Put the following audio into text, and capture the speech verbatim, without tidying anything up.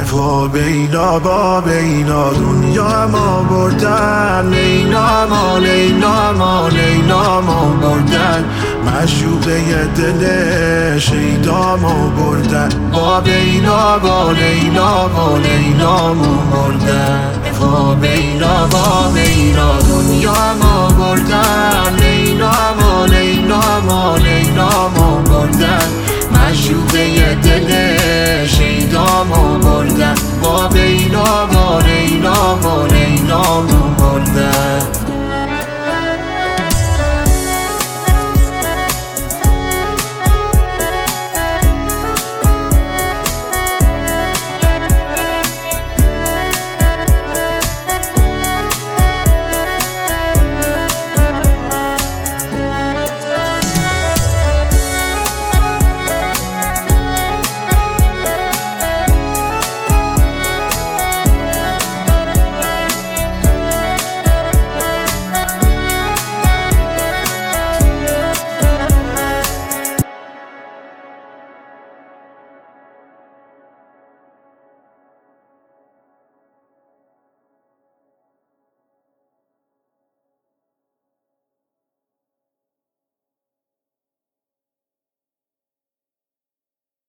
و بینا با بینا دنیا ما بردن، لیلا ما لیلا ما لیلا ما بردن، معشوقه دل شیدا ما بردن، با بینا با لیلا با لیلا ما بردن، و بینا با بینا دنیا ما بردن، لیلا ما لیلا ما لیلا ما بردن، معشوقه دل شیدا ما بردن، با بینا